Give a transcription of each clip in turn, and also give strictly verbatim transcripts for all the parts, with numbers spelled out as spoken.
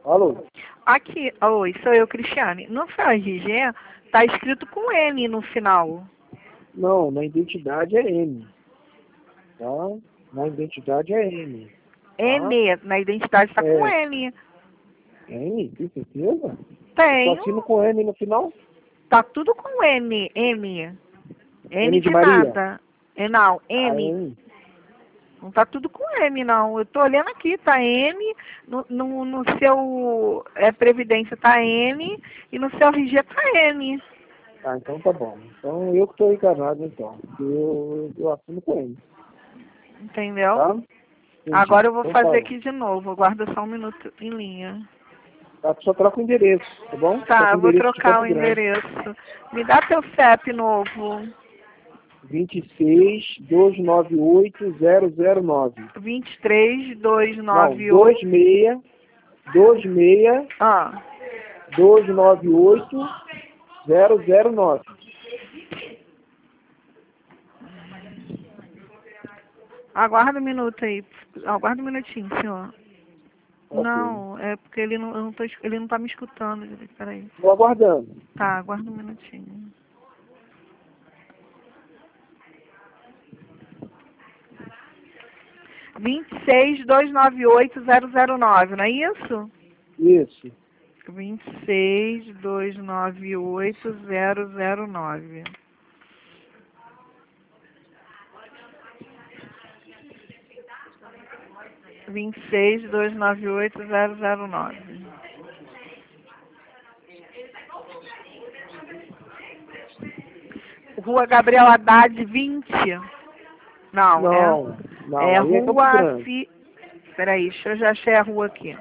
Alô? Aqui, oi, sou eu, Cristiane. No seu R G tá escrito com N no final. Não, na identidade é M. Tá? Na identidade é M. Tá? N, na identidade tá com É. N. M? Tem certeza? Tenho. Só assino com M no final? Tá tudo com N, M. N M de de Maria? nada. É, não, Ah, M. M. Não tá tudo com M, não. Eu tô olhando aqui, tá M, no, no, no seu é, Previdência tá N e no seu R G tá N. Ah, então tá bom. Então eu que tô enganado, então. Eu, eu assino com M. Entendeu? Tá? Entendi. Agora eu vou Então fazer tá. aqui de novo. Aguarda só um minuto em linha. Tá, só troca o endereço, tá bom? Tá, Troca o eu vou endereço de trocar Campo o Grande. endereço. Me dá teu C E P novo. vinte e seis, duzentos e noventa e oito, zero zero nove. vinte e três, duzentos e Não, noventa e dois oito. seis, dois seis, Ah, duzentos e noventa e oito, zero zero nove. aguarda um minuto aí. Aguarda um minutinho, senhor. Ok. Não, é porque ele não, eu não tô, es- ele não tá me escutando. Peraí. Estou aguardando. Tá, aguarda um minutinho. vinte e seis, duzentos e noventa e oito, zero zero nove, não é isso? Isso. vinte e seis, duzentos e noventa e oito, zero zero nove. vinte e seis, duzentos e noventa e oito, zero zero nove. Rua Gabriel Haddad, vinte. Não, é, Não, não, é aí é Campo Rua Grande. Fi... Peraí, deixa eu já achei a rua aqui.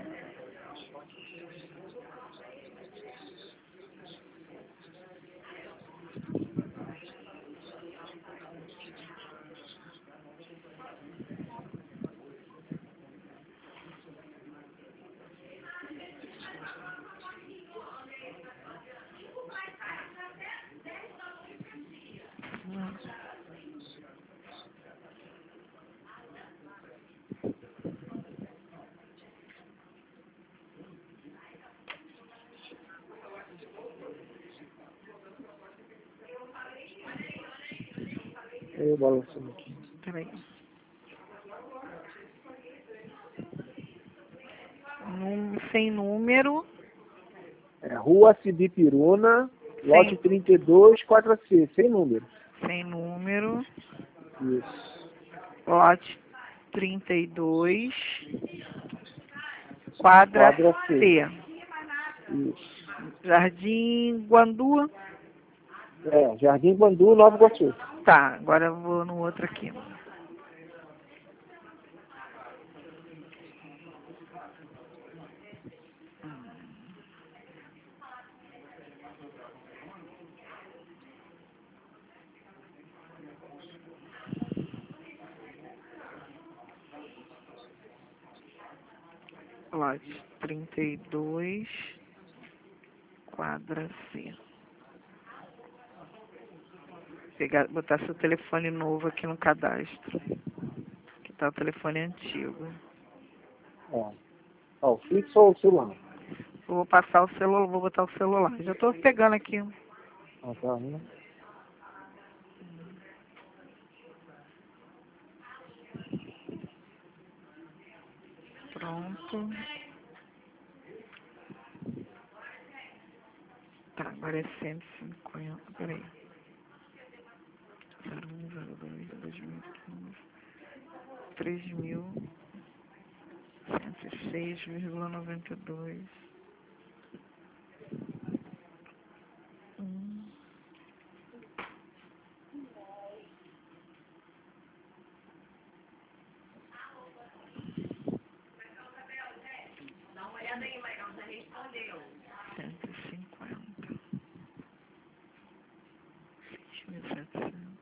Eu balançando aqui. Peraí. Num, sem número, É Rua Cibipiruna, lote sem, trinta e dois, quatro C, sem número. sem número, Isso. lote trinta e dois, quadra Quadra C. C. Isso. Jardim Guandu. É, Jardim Bandu, Nova Iguaçu. Tá, agora eu vou no outro aqui. Lote trinta e dois, quadra C. Pegar, botar seu telefone novo aqui no cadastro. Que tá o telefone antigo. Ó, ó, o fixo ou o celular? Eu vou passar o celular, vou botar o celular. Já tô pegando aqui. Ah, tá, né? Pronto. Tá, agora é cento e cinquenta. Peraí. zero um, zero dois, dois mil e quinze. três mil cento e seis vírgula noventa e dois. Hum. cento e cinquenta. seis mil e setecentos.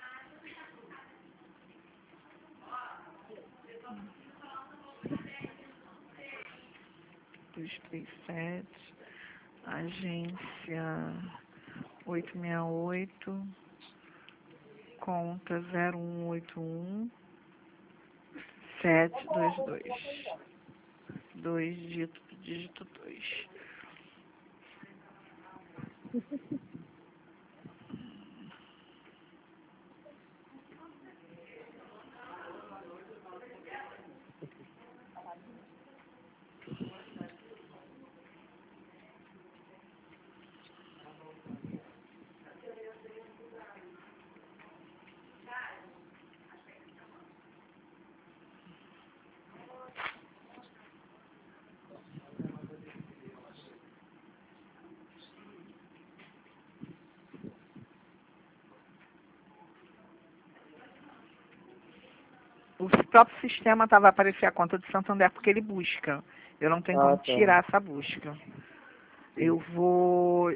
duzentos e trinta e sete. Agência oitocentos e sessenta e oito. Conta zero um oito um sete dois dois. dois, dígito, dígito dois. O próprio sistema tá, vai aparecer a conta do Santander porque ele busca. Eu não tenho Ah, como tá. tirar essa busca. Eu vou...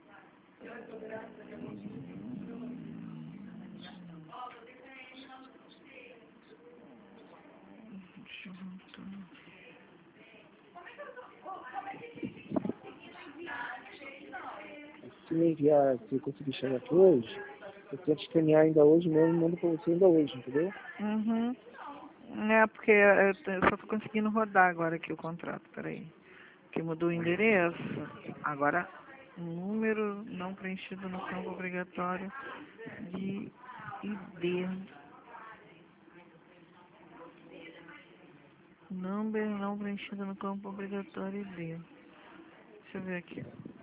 Se me enviar, se eu conseguir chegar aqui hoje, eu tento escanear ainda hoje mesmo e mando pra você ainda hoje, entendeu? Uhum. É, porque eu t- eu só tô conseguindo rodar agora aqui o contrato, peraí. Que mudou o endereço. Agora, número não preenchido no campo obrigatório de I D. Number não preenchido no campo obrigatório I D. Deixa eu ver aqui.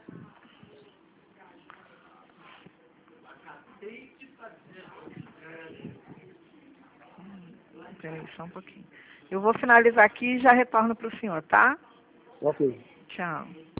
Peraí, só um pouquinho. Eu vou finalizar aqui e já retorno para o senhor, tá? Ok. Tchau.